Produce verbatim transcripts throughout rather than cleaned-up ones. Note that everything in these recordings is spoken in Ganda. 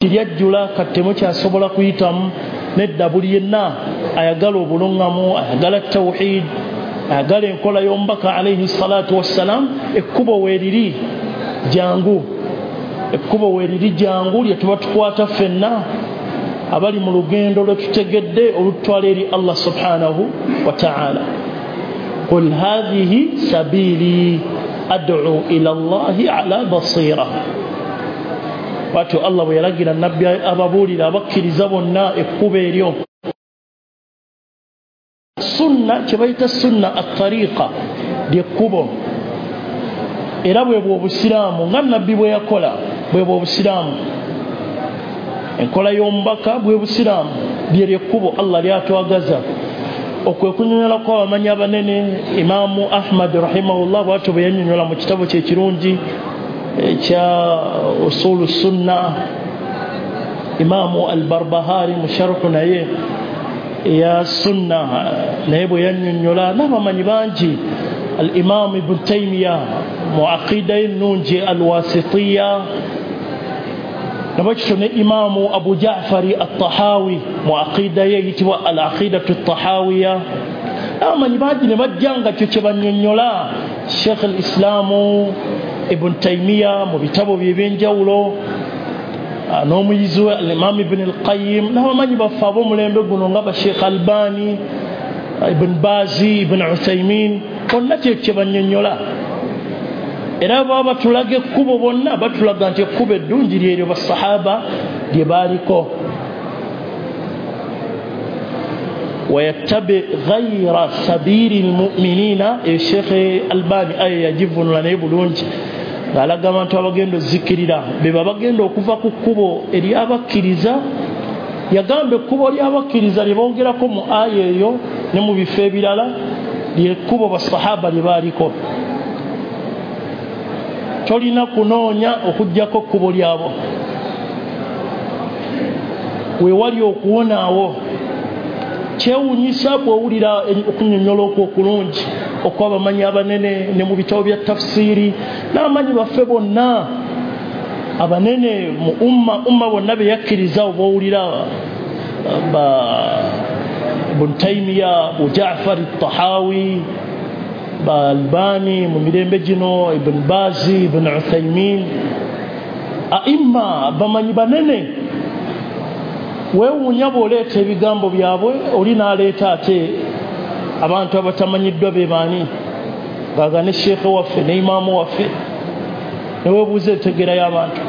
kiryajjula kattemu kyasobola kuyitamu nedda buli yenna ayagala obulungamu, ayagala tawhid, ayagala enkola y'omubaka alayhi salatu wassalam, ekkubo weeriri jangu, ekkubo weeriri jangu lye tuba tukwata ffenna abali mu lugendo lwe tutegedde olutwala eri Allah subhanahu wa ta'ala. Qul hadhihi sabili ad'u ila Allahi ala basira. Watu Allah bwe yalagira nabbi ababuulira abakkiriza bonna ekkubo eryo. Sunna kye bayita sunna at-tariqa lyekkubo, era bwe bw'obusiraamu nga nabbi bwe yakola bwe bw'obusiraamu, enkola y'omubaka bwe busiraamu lye lyekkubo Allah lyatwagaza. Okwekunyonyola kw'abamanyi abanene Imaamu Ahmad rahimahullah bw'atyo bwe yannyonnyola mu kitabo kye ekirungi ekya usulu sunna, Imaamu al-Barbahari musharhu naye ya sunna naye bwe yannyonnyola n'abamanyi bangi, al-Imam Ibn Taymiyyah mu aqida ennungi al-Wasitiyya, nabakityo ne Imaamu Abu Ja'fari at-Tahawi mu aqida ye eyitibwa al-Aqidatu at-Tahawiyya. Abamanyi bangi ne bajjanga kyo kye bannyonnyola Sheikh al-Islamu Ibn Taymiyyah mu bitabo bye ebyenjawulo, n'omuyizi we al-Imam Ibn al-Qayyim, n'abamanyi baffe ab'omulembe guno nga ba Sheikh Albani, Ibn Bazi, Ibn Uthaymin, bonna kye bannyonnyola. Era baba batulaga ekkubo bonna batulaga nti ekkubo eddungi lyeryo basahaba lye baaliko. wayattabi ghayra sabili almu'minina, Sheikh Albani aya yagivunula naye bulungi ng'alaga abantu abagenda ozzikirira be babagenda okuva ku kkubo ery'abakkiriza. Yagamba ekkubo ly'abakkiriza lye bongerako mu aya eyo ne mu bifo ebirala lyekkubo basahaba lye baaliko. Tolina kunoonya okuggyako kkubo lyabo, weewali okuwonaawo. Kyewuunyisa bw'owulira okunnyonnyola okwo okulungi okw'abamanyi abanene ne mu bitabo bya tafsiri n'abamanyi baffe bonna abanene mu umma umma bonna be yakkiriza oba owulira ba Ibn Taymiyyah, Abu Ja'far at-Tahawi, ba Albani mu mirembe gino, Ibn Bazi, Ibn Uthaymin, aimma bamanyi banene. Weewuunya bw'oleeta ebigambo byabwe oli n'aleeta ate abantu abatamanyiddwa be baani, gaga ne sheekhe waffe ne imaamu waffe, ne weebuuza entegeera y'abantu.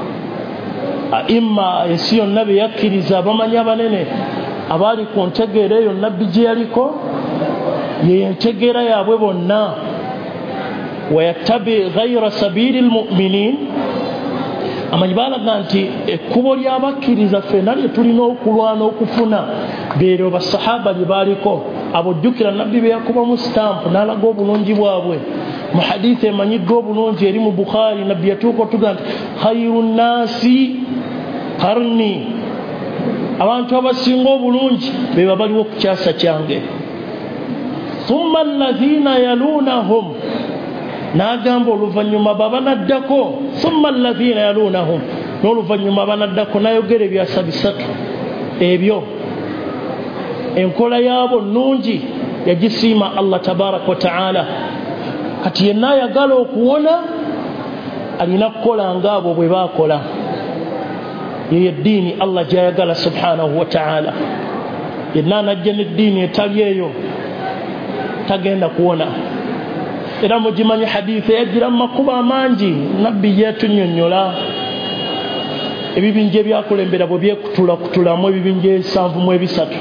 Aimma ensi yonna be yakkiriza abamanyi abanene abaali ku ntegeera eyo nabbi gye yaliko, ye ntegeera yaabwe bonna. wayattabi ghayra sabili almu'minin, amanyi baalaga nti ekkubo ly'abakkiriza ffenna lye tulina okulwana okufuna beeryo basahaba lye baaliko. Abojjukira nabbi be yakubamu sitampu n'alaga obulungi bwabwe mu hadithi emanyiddwa obulungi eri mu Bukhari. Nabbi yatuuka otuga nti khayru nnaasi qarni, abantu abasinga obulungi be babaliwo ku kyasa kyange. Thumma alladhina yalunahum, n'agamba oluvannyuma babanaddako. Thumma alladhina yalunahum, n'oluvannyuma banaddako. N'ayogera ebyasa bisatu ebyo. Enkola yaabo nnungi yagisiima Allah tabaraka wa ta'ala. Kati yenna ayagala okuwona alina kukola ng'abo bwe baakola. Yeyo eddiini Allah gy'ayagala subhanahu wa ta'ala. Yenna anajja n'eddiini etali eyo tagenda kuwona. Era mugimanyi hadithi eyagira mu makubo amangi nabbi yeetunnyonnyola ebibinja ebyakulembera bwe byekutulakutulamu ebibinja ensanvu mu ebisatu.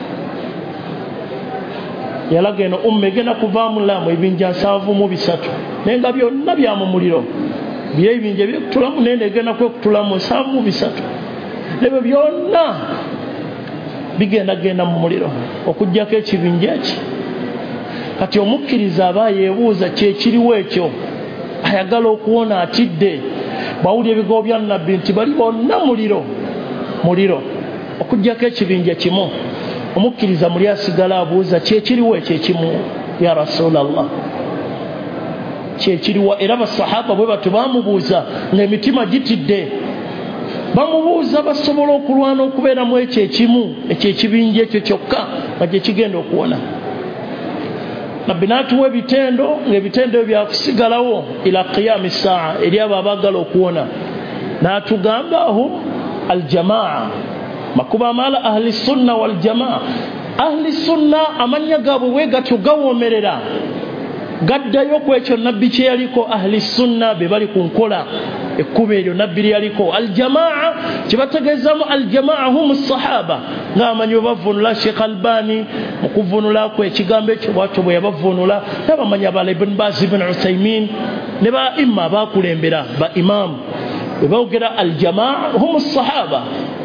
Yalaga eno umma egenda kuvaamu laamu ebibinja nsanvu mu bisatu naye nga byonna bya mu muliro. Bye ebibinja ebyekutulamu naye egenda kwekutulamu nsanvu mu bisatu, nebyo byonna bigenda genda mu muliro okuggyako ekibinja eki. Kati omukkiriza aba yeebuuza kyekiriwo ekyo, ayagala okuwona atidde. Bawulira ebigambo bya nabbi nti bali bonna muliro muliro okuggyako ekibinja kimu, omukkiriza muli asigala abuuza kyekiriwo ekyo ekimu, ya Rasulallah. kyekiriwa. Era basahaba bwe batu bamubuuza ng'emitima gitidde bamubuuza basobola okulwana okubeera mu ekyo ekimu ekyo ekibinja ekyo kyokka nga gye kigenda okuwona. nabbi n'atuwa ebitendo ng'ebitendo byakusigalawo ila qiyami saa eri abo abaagala okuwona. n'atugamba ahum aljamaa makuba amala ahli sunna wal jamaa. ahli sunna amanya gaabwe bwe gatyo gawomerera gaddayo ku ekyo nabbi kye yaliko. ahli sunna be bali ku nkola ekkubo eryo nabbi lye yaliko. aljamaa kibategeezamu aljamaa hum sahaba ng'amanyi bwe bavunula Sheikh Albani mu kuvunulako ekigambo ekyo bwatyo bwe yabavunula n'abamanyi abala Ibn Baz Ibn Uthaymin ne ba imma abaakulembera ba imaamu bwe boogera aljamaa hum sahaba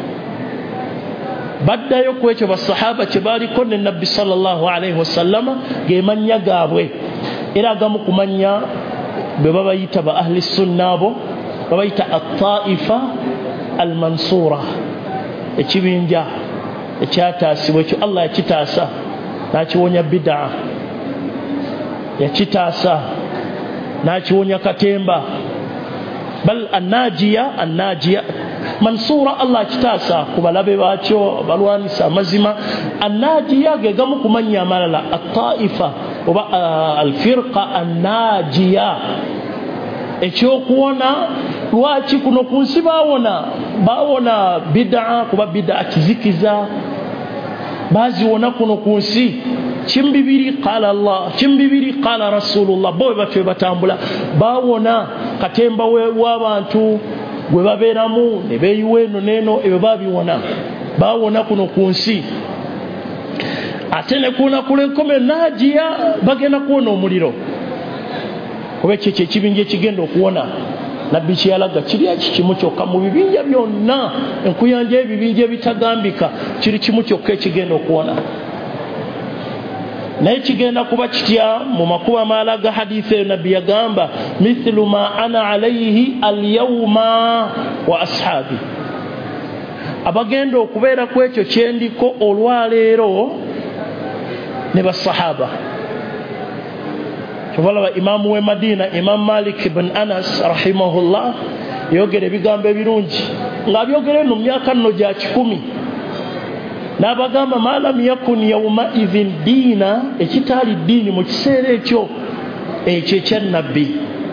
baddayo ku ekyo basahaba kye baaliko ne nabbi sallallahu alayhi wasallama geemanya gaabwe. era agamu kumanya bwe babayita ba ahli sunna abo babayita at-taifa al-mansura ekibinja ekyataasibwa ekyo Allah yakitaasa n'akiwonya bid'a yakitaasa n'akiwonya katemba bal an-najiya an-najiya mansura Allah kitaasa ku balabe baakyo balwanisa amazima. an-najiya ge gamu kumanya amalala at-taifa oba al-firqa an-najiya ekyokuwona. lwaki kuno ku nsi baawona baawona bid'a kuba bid'a kizikiza baziwona kuno ku nsi. kimbibiri qala Allah kimbibiri qala Rasulullah bo batwe batambula baawona katemba w'abantu gwe babeeramu ne beeyiwa eno n'eno ebyo babiwona baawona kuno ku nsi. ate ne kuwona kulenkome najiya bagenda kuwona omuliro kuba ekyo ekibinja ekigenda okuwona nabbi kyeyalaga kiri eki kimu kyokka mu bibinja byonna enkuyanja ebibinja ebitagambika kiri kimu kyokka ekigenda okuwona. naye kigenda kuba kitya mu makuba amaala ga hadithi eyo nabbi yagamba mithlu ma ana alayhi alyawma wa ashabi. abagenda okubeera ku ekyo kyendiko olwaleero ne basahaba. kyobala imaamu w'e Madina Imam Malik ibn Anas rahimahullah yogera ebigambo ebirungi ng'abyogera eno mu myaka nno gya kikumi n'abagamba ma lam yakun yawma idhin diina ekitaali ddiini mu kiseera ekyo ekyo ekyannabbi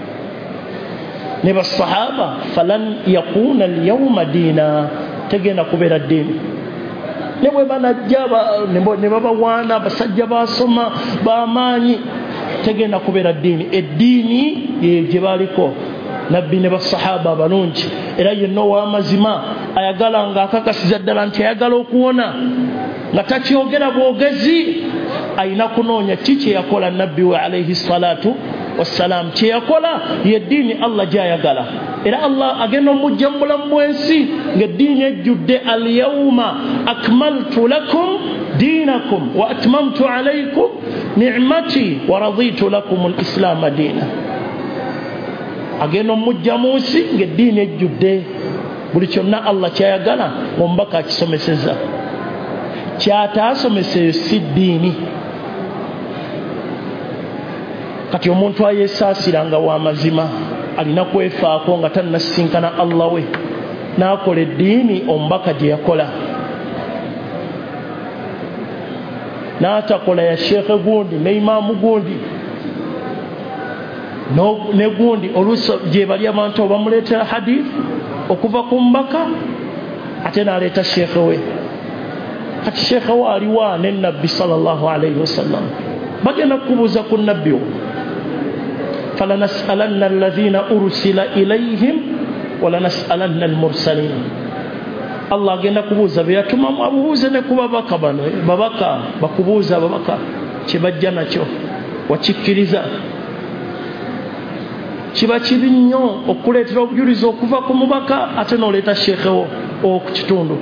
ne basahaba falan yakuna alyawma diina tegenda kubeera ddiini. ne bwe banajja ne babawaana basajja basoma b'amaanyi tegenda kubeera ddiini. eddiini gye baaliko nabbi ne basahaba abalungi. era yenna ow'amazima ayagala ng'akakasiza ddala nti ayagala okuwona nga takyogera bwogezi ayina kunoonya ki kye yakola nabbi we alayhi salatu wassalaam. kye yakola yeddiini Allah gy'ayagala. era Allah agenda omujja mu bulamu bw'ensi ng'eddiini ejjudde alyawma akmaltu lakum دينكم وأتممت عليكم نعمتي ورضيت لكم الإسلام دينا. agenda omujja mu nsi ng'eddiini ejjudde buli kyonna Allah kyayagala omubaka akisomeseza. kyataasomesa si ddiini. kati omuntu ayeesaasiranga w'amazima alina kwefaako nga tannasisinkana Allah we n'akola eddiini omubaka gye yakola. n'atakola ya sheekhe gundi ne imaamu gundi ne gundi oluusi gye bali abantu bamuleetera hadith okuva ku mbaka ate n'aleeta sheekhe we. kati sheekhe we aliwa ne nabbi sallallahu alayhi wasallam bagenda kubuuza ku nabbi we falanas'alanna alladhina ursila ilayhim walanas'alanna almursalin. Allah agenda kubuuza be yatumamu abubuuze ne ku babaka bano babaka bakubuuza babaka kye bajja nakyo wakikkiriza. kiba kibi nnyo okuleetera obujulizi okuva ku mubaka ate n'oleeta sheekhewo oku kitundu.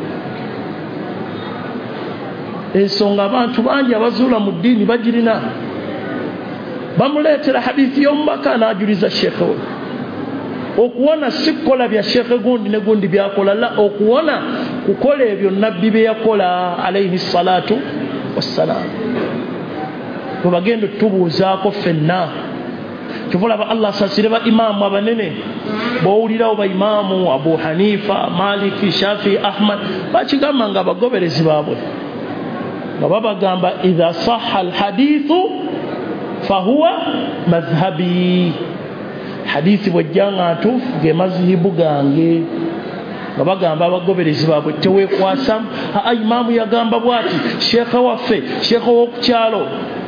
ensonga abantu bangi abazuula mu ddiini bagirina. bamuleetera hadithi y'omubaka n'ajuliza sheekhewe. okuwona si kukola bya sheekhe gundi ne gundi byakola la okuwona kukola ebyo nabbi bye yakola alayhi salatu wassalaam. bwe bagenda tubuuzaako ffenna kivula ba Allah sasire ba imamu abanene bawulirawo ba imamu Abu Hanifa Maliki Shafi Ahmad bakigamba nga bagoberezi baabwe nga babagamba idha sahha alhadithu fahuwa madhhabi hadithi bwajjanga atuufu ge mazhibu gange nga bagamba abagoberezi baabwe teweekwasa aa imamu yagamba bwati sheekha waffe sheekha w'okukyalo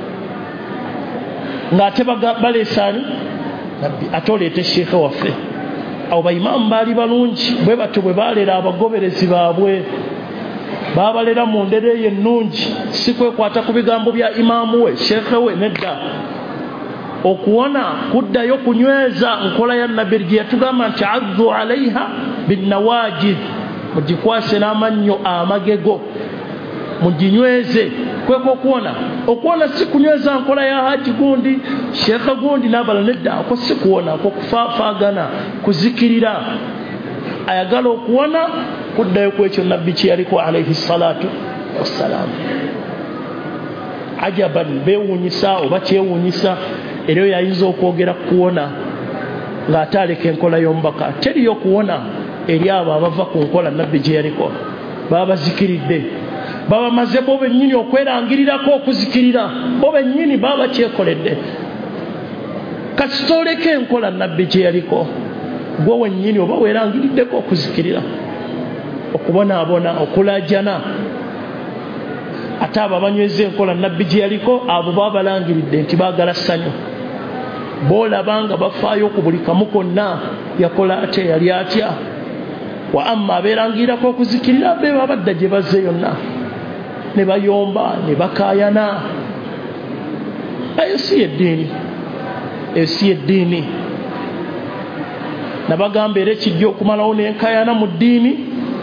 ng'ate baleesaani nabbi ate oleete sheekha waffe abo baimamu baali balungi bwe batyo bwe baalera abagoberezi baabwe baabalera mu ndero eyo ennungi si kwekwata ku bigambo bya imaamu we sheekhe we nedda okuwona kuddayo kunyweza nkola ya nabbi gye yatugamba nti addu alaiha binnawajid mugikwase n'amannyo amagego muginyweze kweko okuwona okuwona si kunyweza nkola ya haji gundi sheekha gundi n'abala nedda ako si kuwona ako kufaafaagana kuzikirira ayagala okuwona kuddayo kwekyo nabbi kye yaliko alaihi salatu wassalaam ajaban beewuunyisa oba kyewuunyisa era yayinza okwogera kuwona ng'ate aleka enkola y'omubaka teriyo kuwona eri abo abava ku nkola nabbi gye yaliko baba bazikiridde baba maze bo bennyini okwerangirirako okuzikirira bo bennyini baba bakyekoledde kasitoleka enkola nabbi gye yaliko gwe wennyini oba weerangiriddeko okuzikirira okubonaabona okulajana ate abo abanyweza enkola nabbi gye yaliko abo baba balangiridde nti baagala ssanyu boolabanga bafaayo ku buli kamu konna yakola ate yali atya wa amma abeerangirirako okuzikirira be baba badda gye bazze yonna ne bayomba ne bakaayana eyo si yeddiini eyo si yeddiini nabagamba era ekijja okumalawo n'enkaayana mu ddiini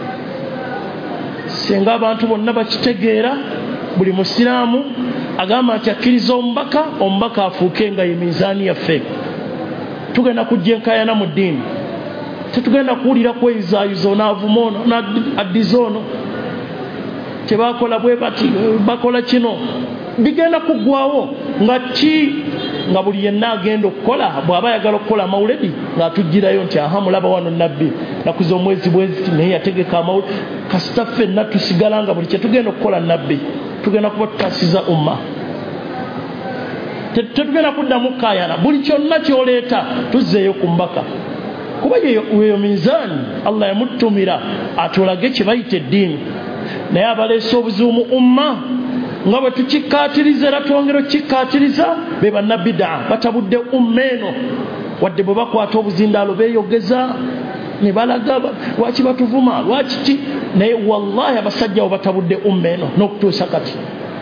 singa abantu bonna bakitegeera buli musiraamu agamba nti akkiriza omubaka omubaka afuuke nga ye mizaani yaffe tugenda kujja enkaayana mu ddiini tetugenda kuwulira kweyuzayuza onaavuma ono addiza ono tebakola bwe bati bakola kino bigenda kuggwawo nga ki nga buli yenna agenda okukola bw'aba ayagala okukola amawuledi ng'atugirayo nti aha mulaba wano nabbi nakuza omwezi bwezi naye yategeka amawuledi kasita ffenna tusigala nga buli kyetugenda okukola nabbi tugenda kuba tutasiza umma tetugenda kuddamu kaayana buli kyonna kyoleeta tuzzeeyo ku mbaka kuba yeyo mizaani Allah yamuttumira atulage kye bayita eddiini naye abaleese obuzibu mu umma nga bwe tukikkaatiriza era twongera okikkaatiriza be bannabbidaa batabudde umma eno wadde bwe bakwata obuzindaalo beeyogeza ne balaga lwaki batuvuma lwaki ki naye wallahi abasajja bo batabudde umma eno n'okutuusa kati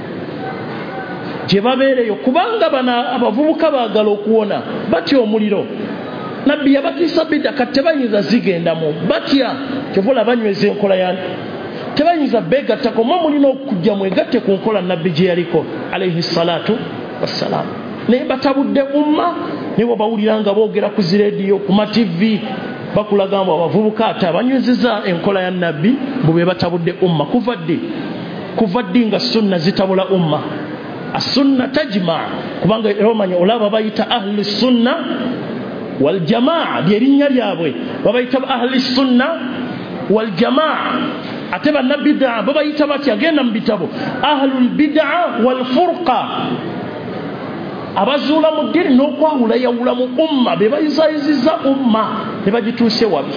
gye babeereyo kubanga bana abavubuka baagala okuwona batya omuliro nabbi yabatiisa bidda kati tebayinza zigendamu batya kyovula banyweza enkola yani tebayinza beegattako mwe mulina okujja mwegatte ku nkola nabbi gye yaliko alaihi salatu wassalaam naye batabudde umma nibo bawulira nga boogera ku zireediyo ku mativi bakulaga mbu abavubuka ate abanywezeza enkola ya nabbi bwe batabudde umma kuva ddi kuva ddi nga sunna zitabula umma asunna tajma kubanga omanya olaba bayita ahli sunna wal jamaa lyerinnya lyabwe babayita ahli sunna wal jamaa ate bannabbidaa babayita batya agenda mu bitabo ahlul bid'a wal furqa abazuula mu ddiini n'okwawula yawula mu umma be bayisayiziza umma ne bagituuse wabi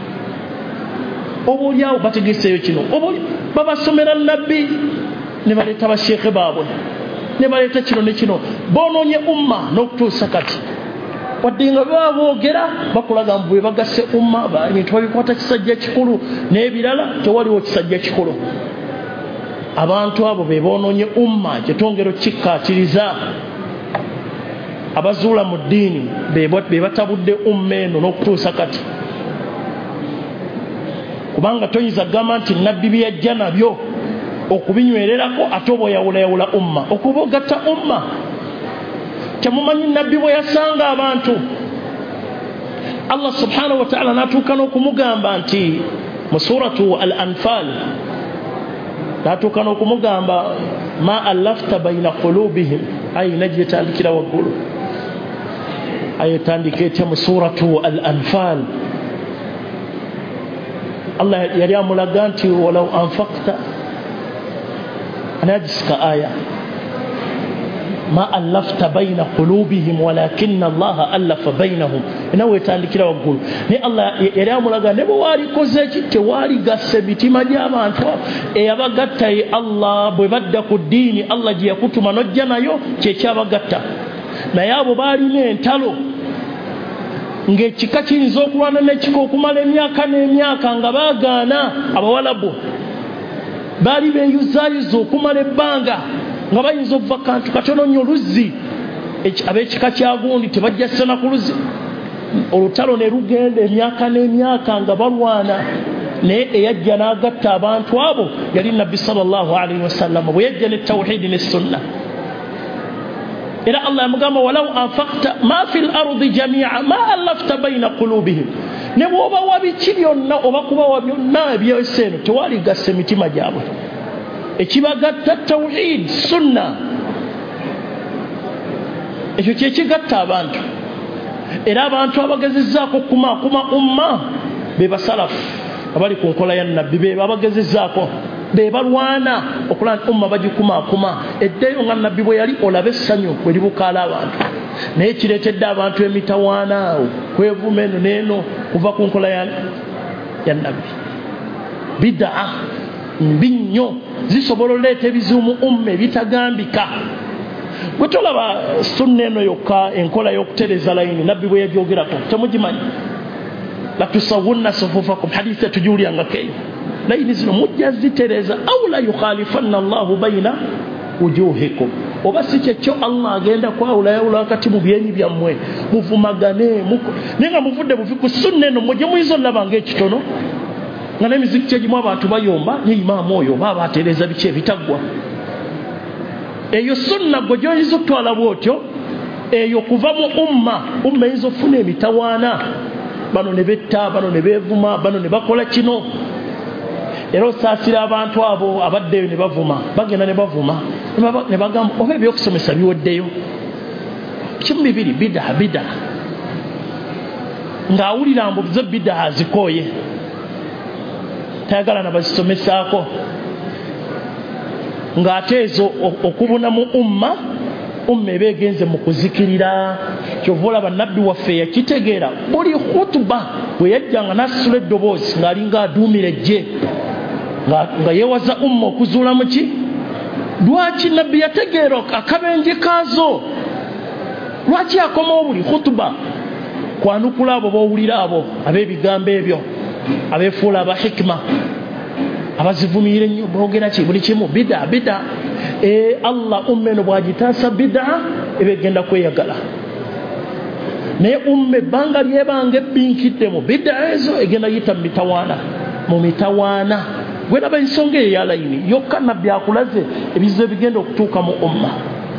oba oliawo bategeseeyo kino oba babasomera nabbi ne baleeta basheekhe baabwe ne baleeta kino ne kino boonoonye umma n'okutuusa kati wadde nga baba boogera bakulaga mbu bwe bagasse umma ebintu babikwata kisajja kikulu n'ebirala tewaliwo kisajja kikulu abantu abo be boonoonye umma kyetwongera okikkaatiriza abazuula mu ddiini be batabudde umma eno n'okutuusa kati kubanga toyinza kugamba nti nabbi bye yajja nabyo okubinywererako ate oba oyawulayawula umma okuba ogatta umma temumanyi nabbi bwe yasanga abantu Allah subhanahu wa ta'ala natuuka n'okumugamba nti mu suratu al-anfal natuuka n'okumugamba ma allafta bayna qulubihim ayina gye tandikira waggulu ayetandika etya mu suratu al-anfal Allah yali amulaga nti walau anfaqta anajisika aya ma allafta baina qulubihim walakinna Allah allafa bainahum inawe etandikira waggulu ne Allah yali amulaga ne bwali koze kite wali gasse mitima gy'abantu eyabagatta ye Allah bwe badda ku ddiini Allah gye yakutuma nojja nayo kye kyabagatta naye abo balina entalo ng'ekika kiyinza okulwana n'ekika okumala emyaka n'emyaka nga baagaana abawalabu baali beeyuzaayiza okumala ebbanga nga bayinza okuva kantu katono nnyo luzzi ab'ekika kya gundi tebajja ssana ku luzzi olutalo ne lugenda emyaka n'emyaka nga balwana naye eyajja n'agatta abantu abo yali nabbi sallallahu alaihi wasallam bwe yajja ne tawhidi ne sunna era Allah yamugamba walau anfaqta ma fil ardi jami'a ma allafta baina qulubihim ne bwoba wabiki byonna oba kuba wabyonna ebyeseeno tewali gasse mitima gyabwe ekibagatta tawhid sunna ekyo kyekigatta abantu era abantu abagezezzaako kumakuma umma be basalafu abali ku nkola ya nabbi be babagezezzaako be balwana okulana umma bagikumakuma eddeyo nga nabbi bwe yali olabe essanyu bwe libukaala abantu naye kireetedde abantu emitawaana kwevuma eno n'eno kuva ku nkola ya nabbi bidaa mbi nnyo zisobola oleeta ebizibu mu umma ebitagambika bwe tolaba sunna eno yokka enkola y'okutereza layini nabbi bwe yagyogerako temugimanyi latusawunna sufufakum hadisi etujuulyangako eyo layini zino mujja zitereza au la yukhalifanna Allahu baina wujuhikum oba si kyekyo Allah agenda kwawula yawula wakati mu byenyi byammwe muvumagane nenga muvudde buvi ku sunna eno mujje muyizo olaba ng'ekitono nga n'emiziki kyegimu abantu bayomba ne imaamu oyo baba atereza biki ebitaggwa eyo sunna gwe gyoyinza okutwala bwotyo eyo kuva mu umma umma eyinza okufuna emitawaana bano ne betta bano ne beevuma bano ne bakola kino era osaasira abantu abo abaddeyo ne bavuma bagenda ne bavuma ne bagamba oba ebyokusomesa biweddeyo kimu bibiri bidaa bidaa ng'awulira mbu zo bidaa azikooye tayagala nabazisomesaako ng'ate ezo okubuna mu umma umma eba egenze mu kuzikirira kyova olaba nabbi waffe yakitegeera buli khutuba bwe yajjanga n'asitula eddoboozi ng'alinga aduumira ejje nga yewaza umma okuzuula mu ki lwaki nabbi yategeera akabenje kaazo lwaki akomawo buli khutuba kwanukula abo bowulira abo ab'ebigambo ebyo abeefuula aba hikima abazivumiire nnyo boogera ki buli kimu bida bida e Allah umma eno bwagitaasa bida eba egenda kweyagala naye umma ebbanga lyebanga ebbinkidde bida ezo egenda yita mu mitawaana mu mitawaana gwera ensonga eyo ya layini yokka nabbi akulaze ebizibu ebigenda okutuuka mu umma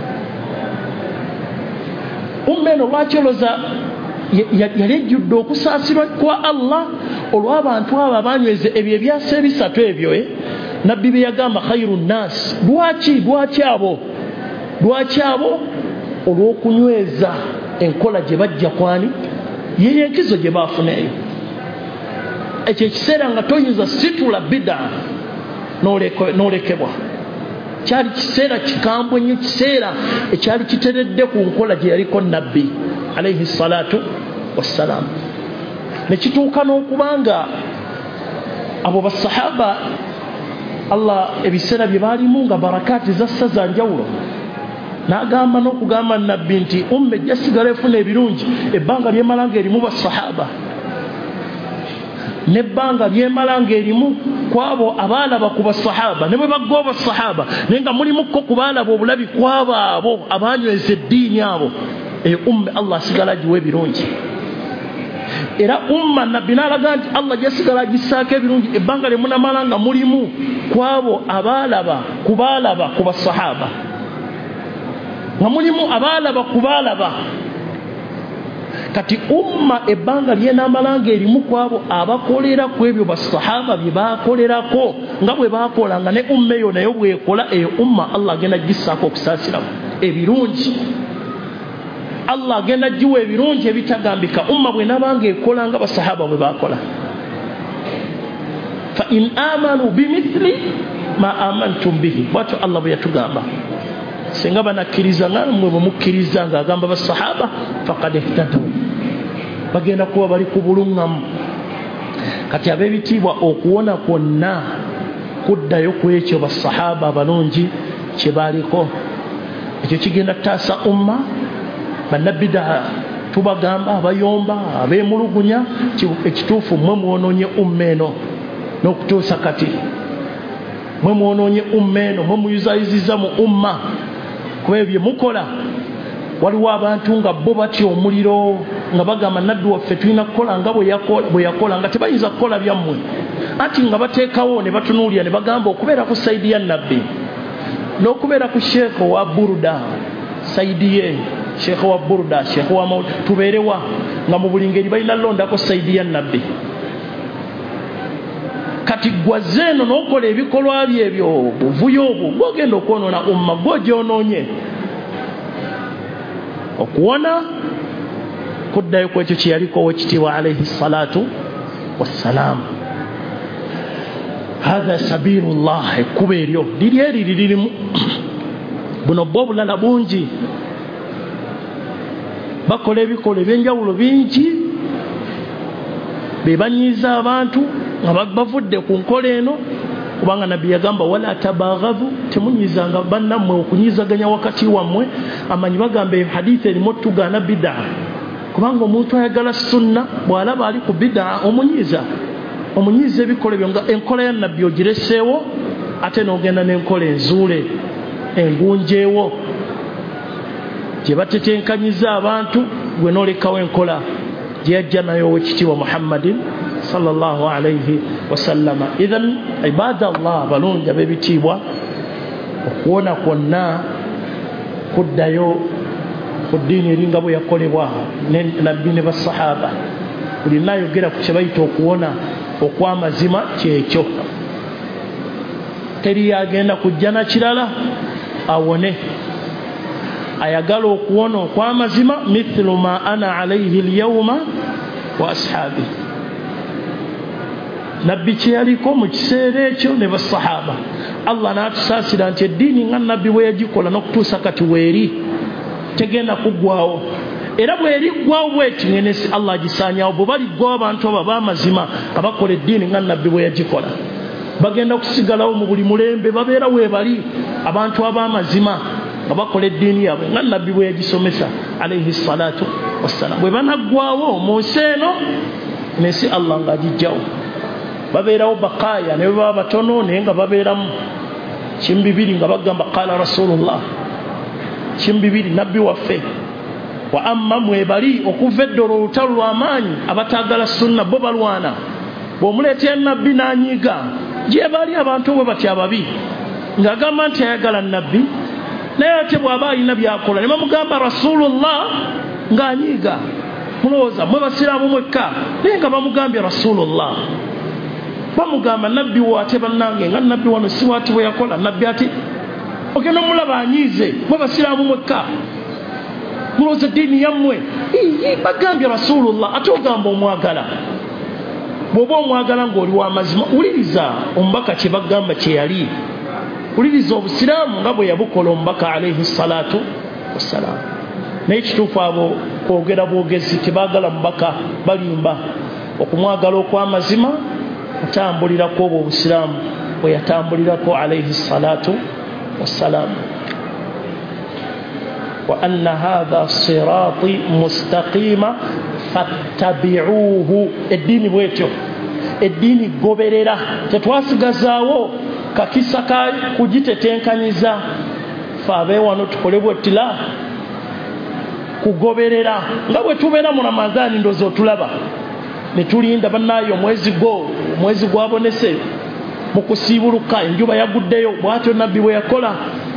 umma eno lwaki oloza yali ejjudde okusaasirwa kwa Allah olw'abantu abo abanyweze ebyo ebyasa ebisatu ebyo nabbi bye yagamba khairu nnaasi lwaki lwaki abo lwaki abo olw'okunyweza enkola gye bajja kwani yeyo enkizo gye baafunaeyo ekyo ekiseera nga toyinza situla bida n'olekebwa kyali kiseera kikambwe nnyo kiseera ekyali kiteredde ku nkola gye yaliko nabbi alayhi salatu wassalamu ne kituuka n'okubanga abo basahaba Allah ebiseera bye baalimu nga barakaati zassa za njawulo n'agamba n'okugamba nabbi nti umma ejja sigala efuna ebirungi ebbanga lyemala ng'erimu basahaba nebbanga lyemala ng'erimu kwabo abaalaba ku basahaba ne bwe bagwa basahaba naye nga mulimukko ku baalaba obulabi kwabo abo abanyweza eddiini abo eyo umma Allah asigala agiwa ebirungi era umma nabbi n'alaga nti Allah gyasigala agissaako ebirungi ebbanga lye munamala nga mulimu kwabo abaalaba ku baalaba ku basahaba nga mulimu abaalaba ku baalaba kati umma ebbanga lyenamalanga erimu kwabo abakolera ku ebyo basahaba bye baakolerako nga bwe baakolanga ne umma eyo nayo bwekola eyo umma Allah agenda gissaako okusaasiramu ebirungi Allah agenda jiwa ebirungi ebitagambika umma bwe nabanga ekola nga basahaba bwe bakola. Fa in amanu bimithli ma amantum bihi, bwatu Allah bwe yatugamba singa banakkiriza nga mmwe bwe mukkiriza nga agamba basahaba faqad ihtadaw, bagenda kuba bali ku bulungamu. Kati ab'ebitiibwa okuwona kwonna kuddayo ku ekyo basahaba abalungi kye baaliko. Ekyo kigenda taasa umma. Bannabbidaa tubagamba abayomba abeemulugunya, ekituufu mmwe mwonoonye umma eno n'okutuusa kati. Mmwe mwonoonye umma eno, mmwe muyuzayizizza mu umma. Kuba ebyo mukola waliwo abantu nga bo batya omuliro nga bagamba nabbi waffe tulina kukola nga bwe yakola nga tebayinza kukola byammwe, ati nga bateekawo ne batunuulira ne bagamba okubeera ku sayidi ya nabbi n'okubeera ku sheekh wa Burda, sayidi ye sheekh wa Burda, sheekh wa Maud, tubeerewa nga mu buli ngeri balina londako sayidi ya nabbi. Kati gwaze eno n'okola ebikolwa byebyo buvuyo obwo gwogenda okwonoona umma, gwogyonoonye. Okuwona kuddayo ku ekyo kye yaliko owekitiibwa alayhi salatu wassalaam. Hatha sabilullah, ekkubo eryo liri eri lirimu. Buno bwo obulala bungi, bakola ebikola ebyenjawulo bingi, be banyiiza abantu nga bavudde ku nkola eno. Kubanga nabbi yagamba wala tabaghavu, temunyizanga bannammwe okunyizaganya wakati wammwe. Amanyi bagamba hadithi erimu tugaana bid'a, kubanga omuntu ayagala sunna bw'alaba ali ku bid'a omunyiza. Omunyiza ebikola ebyo nga enkola ya nabbi ogireseewo, ate n'ogenda n'enkola enzuule engunjeewo gye batetenkanyiza abantu, gwe n'olekawo enkola gye yajja nayo owekitiibwa Muhammadin sallallahu alayhi wasallama. Idhan ibadallah balungi ab'ebitiibwa, okuwona kwonna kuddayo ku ddiini eringa bwe yakolebwa nabbi ne basahaba. Buli nayogera ku kye bayita okuwona okw'amazima kyekyo. Teri yagenda kujja na kirala awone. Ayagala okuwona okw'amazima mithlu ma ana alayhi alyawma wa ashabi. Nabbi kye yaliko mu kiseera ekyo ne basahaba. Allah n'atusaasira nti eddiini nga nabbi bwe yagikola n'okutuusa kati weeri tegenda kuggwawo. Era bwe eriggwawo bweti ngenesi Allah agisaanyawo. Bwe baliggwawo abantu abo ab'amazima abakola eddiini nga nabbi bwe yagikola, bagenda kusigalawo mu buli mulembe, babeera weebali abantu ab'amazima nga bakola eddiini yaabwe nga nabbi bwe yagisomesa alayhi salatu wassalaam. Bwe banaggwawo mu nsi eno, nesi Allah ng'agijjawo, babeerawo baqaya ne baba batono naye nga babeeramu kimbibiri nga bagamba qala rasulullah, kimbibiri nabbi waffe. Wa amma mwebali okuva eddoro olutalo lw'amaanyi abataagala sunna bo balwana. Bw'omuleetera nabbi n'anyiiga, gye bali abantu bwe batya ababi ng'agamba nti ayagala nabbi, naye ate bw'aba alina byakola ne bamugamba rasulullah ng'anyiiga. Mulowooza mwe basiraamu mwekka naye nga bamugambye rasulullah, bamugamba nabbi wo ate bannange nga nabbi wano si bwati bwe yakola. Nabbi ate ogenda omulaba anyiize, mwe basiraamu mwekka mulowooza eddiini yammwe bagambye rasulullah ate ogamba omwagala. Bw'oba omwagala ng'oli w'amazima, wuliriza omubaka kye bagamba kye yali, wuliriza obusiraamu nga bwe yabukola omubaka alayhi salatu wassalaam. Naye kituufu abo kwogera bwogezi tebaagala mubaka, balimba. Okumwagala okw'amazima atambulirako obwo obusiraamu bwe yatambulirako alayhi salatu wassalaam. Wa anna hadha sirati mustaqima fattabi'uhu. Eddiini bwetyo, eddiini goberera, tetwasigazaawo kakisa ka kugitetenkanyiza. Fe abeewano tukole bwettila kugoberera nga bwe tubeera mu Ramadhaani ndoozi otulaba ne tulinda bannaayo omwezi gwo omwezi gwabonese mu kusiibuluka enjuba yaguddeyo. Bw'atyo nabbi bwe yakola.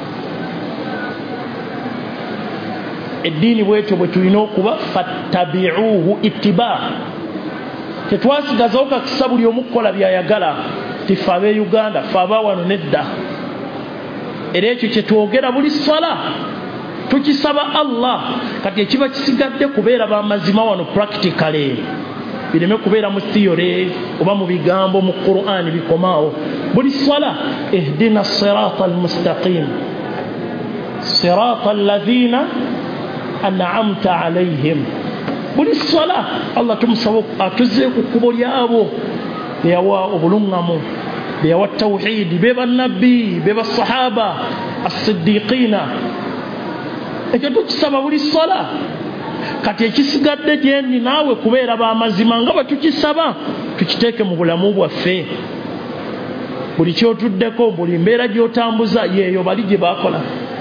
Eddiini bwetyo bwe tulina okuba fattabi'uhu, ittiba. Tetwasigazawo kakisa buli omu kukola by'ayagala. Tife ab'e Uganda, fe aba wano nedda. Era ekyo kye twogera buli swala tukisaba Allah kati ekiba kisigadde kubeera bamazima wano practically bireme kubeera mu theory oba mu bigambo mu Qur'an bikomaawo buli swala ihdina sirata almustaqim sirata alladhina an'amta alayhim buli swala Allah tumusaba atuze ku kubo lyabo yawa obulungamu yawa tawhid beba nabbi beba sahaba as-siddiqina ekyo tukisaba buli swala kati ekisigadde gyendi naawe kubeera bamazima nga batukisaba tukiteeke mu bulamu bwaffe buli kyotuddeko buli mbeera gyotambuza yeeyo bali gye bakola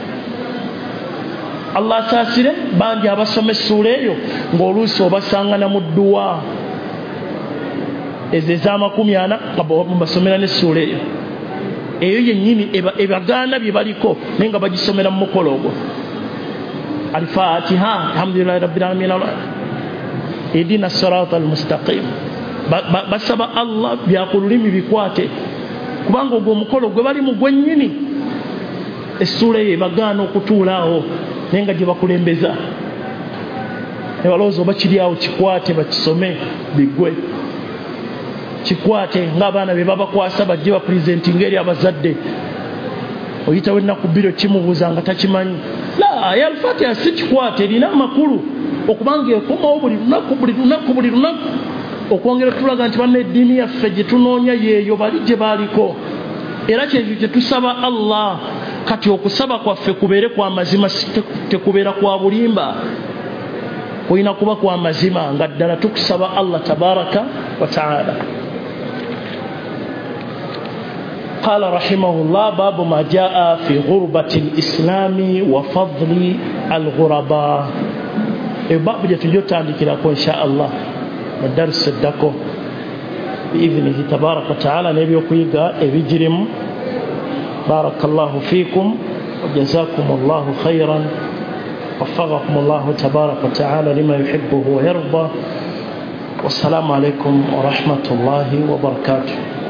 Allah asaasire bangi abasoma essuula eyo ng'oluusi obasangana mu dduwa ezo ez'amakumi ana nga basomera n'essuula eyo eyo yennyini ebagaana bye baliko naye nga bagisomera mu mukolo ogwo الفاتحة الحمد لله رب العالمين اهدنا الصراط المستقيم basaba Allah byakululimi bikwate kubanga ogwo mukolo gwe bali mu gwennyini essula ye bagaana okutuulaawo naye nga gye bakulembeza ne balowooza oba kiri awo kikwate bakisome bigwe kikwate ng'abaana be babakwasa bajje bapurezentinga eri abazadde oyitawo ennaku bbiro kimubuuza nga takimanyi la ya al-Fatiha si kikwate erina amakulu okubanga ekomawo buli lunaku buli lunaku buli lunaku okwongera tulaga nti banna eddiini yaffe gye tunoonya yeeyo bali gye baaliko era kyekyo kye tusaba Allah kati okusaba kwaffe kubeere kwa mazima tekubeera kwa bulimba kulina kuba kwa mazima nga ddala tukusaba Allah tabaraka wa taala. قال رحمه الله باب ما جاء في غربة الإسلام وفضل الغرباء باب جتجو تانديكلاكو إن شاء الله مدرس الدكو بإذنه تبارك وتعالى نبي كويغا بجرم بارك الله فيكم وجزاكم الله خيرا وفقكم الله تبارك وتعالى لما يحبه ويرضى والسلام عليكم ورحمة الله وبركاته.